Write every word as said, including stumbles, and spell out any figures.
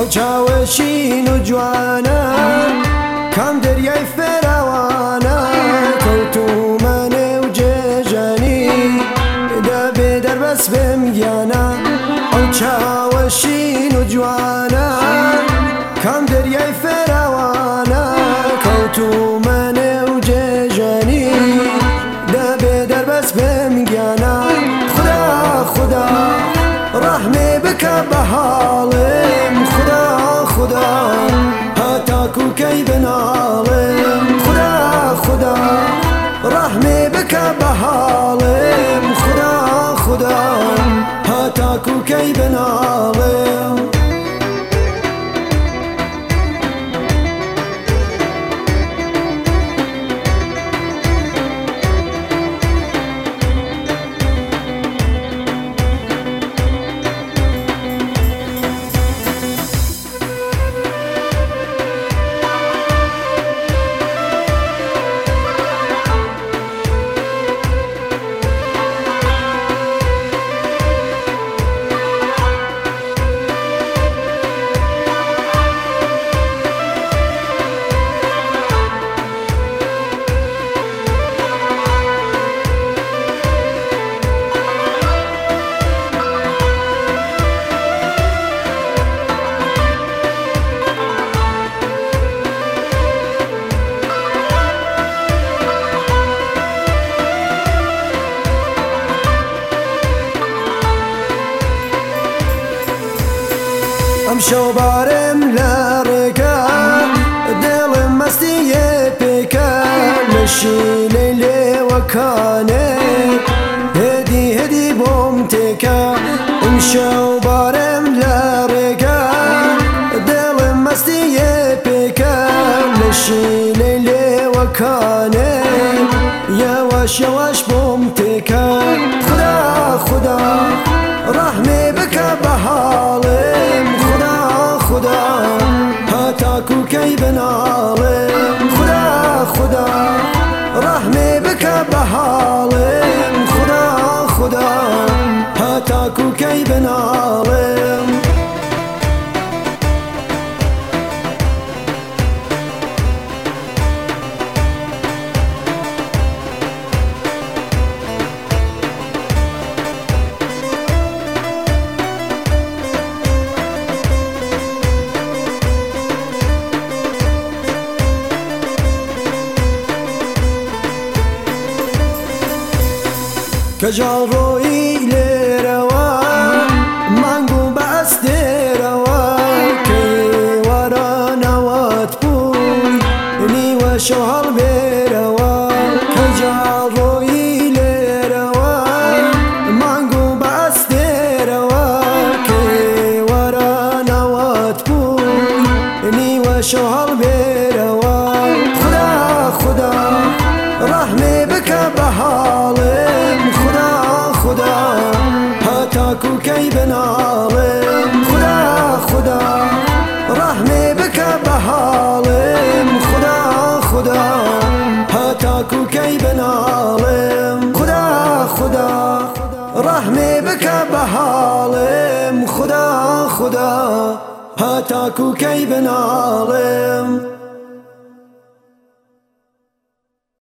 چاوشین و جوانە کام دەریای فێراوانە کەوتومەنێ و جێژانی دەبێ دەربەس بێم گیانە ئەو چاوەشین و جوانە کام دەریای فێراوانە کەوتومەنێ و جێژانی دەبێ دەربەس بێم گیانە خدا خدا ڕەحمێ بکە بە حاڵم خدا خدا هەتاکو کەی بناڵم خدا خدا ڕەحمێ بکە بە حاڵم خدا خدا هەتاکو کەی بناڵم ئەم شەوبارم لە ڕێگە دڵم مەستیە پێکە لە شینەی لێوەکانێ هێدی هێدی بۆم تێکە ئەم شەوبارم لە ڕێگە دڵم مەستیە پێکە لە شینەی لێوەکانێ یەوەش یەوەش بۆم تێکە خدا خدا ڕەحمێ بکە بە حاڵم خدا هەتاکو کەی بناڵم خدا خدا ڕەحمێ بکە بە حاڵم خدا خدا هەتاکو کەی بناڵم کەجاڵ ڕۆیی لێرەوە مانگ و بەس دێرەوە کەیوارە ناوات بووی نیوە شەو هەڵبێرەوە کەجاڵ ڕۆیی لێرەوە مانگ و بەس دێرەوە کەیوارە ناوات بووی نیوە شەو هەڵبێرەوە خدا خدا ڕەحمێ بکە بە حاڵم خدا خدا هەتاکو کەی بناڵم خدا خدا ڕەحمێ بکە بە حاڵم خدا خدا هەتاکو کەی بناڵم خدا خدا ڕەحمێ بکە بە حاڵم خدا خدا هەتاکو کەی بناڵم